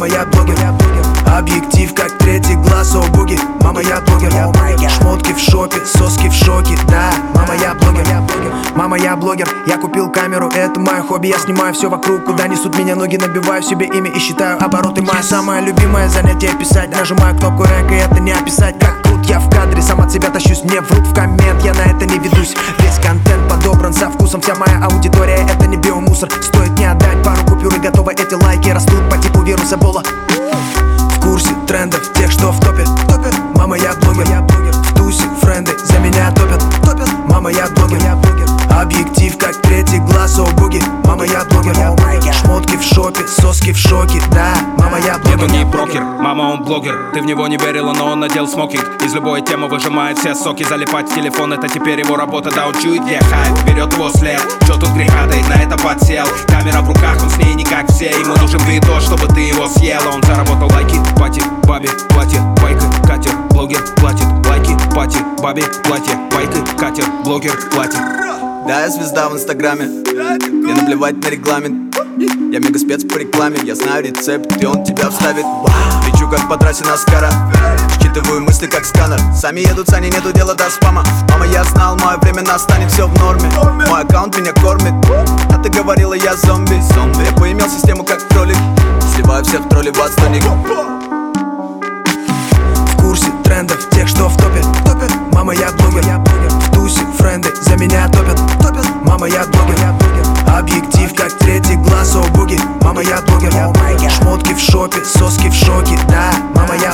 я блогер. Объектив как третий глаз, о буги. Мама, я блогер. Шмотки в шопе, соски в шоке. Да, мама, я блогер. Мама, я блогер. Я купил камеру, это мое хобби. Я снимаю все вокруг, куда несут меня ноги. Набиваю себе имя и считаю обороты. Мое самое любимое занятие писать. Нажимаю кнопку рэк, и это не описать. Как крут я в кадре, сам от себя тащусь. Не врут в коммент, я на это не ведусь. Весь контент подобран со вкусом. Вся моя аудитория, это не биомусор. Стоит не отдать пару купюр и готовы эти лайки. Растут по типу вируса Бола. В курсе трендов, тех, что в топе. Мама, я блогер. В тусе френды за меня топят. Мама, я блогер. Объектив как третий глаз, о буги. Мама, я блогер. Шмотки в шопе, соски в шоке. Да, мама, я блогер. Нет, он не брокер, мама, он блогер. Ты в него не верила, но он надел смокинг. Из любой темы выжимает все соки. Залипать в телефон, это теперь его работа. Да, он чует, где хайп, берет его след. Чё тут греха, да и на это подсел. Камера в руках, он с ней не как все. Ему нужен видос, чтобы ты его съела. Он заработал лайки, пати, бабе, платье, байка, катер, блогер, платит. Лайки, пати, бабе, платье, байка, катер, блогер, платит. Да, я звезда в инстаграме, мне наплевать на регламент. Я мега спец по рекламе, я знаю рецепт, и он тебя вставит. Лечу как по трассе Наскара, считываю мысли как сканер. Сами едут сани, нету дела до спама. Мама, я знал, мое время настанет, все в норме. Мой аккаунт меня кормит, а ты говорила, я зомби. Я поимел систему как кролик, сливаю всех в тролли в отстойник. В курсе трендов, тех, что в топе. Мама, я блогер. В тусе френды за меня топят. Мама, я блогер. Объектив как третий глаз, о буги. Мама, я блогер. Шмотки в шопе, соски в шоке. Да, мама, я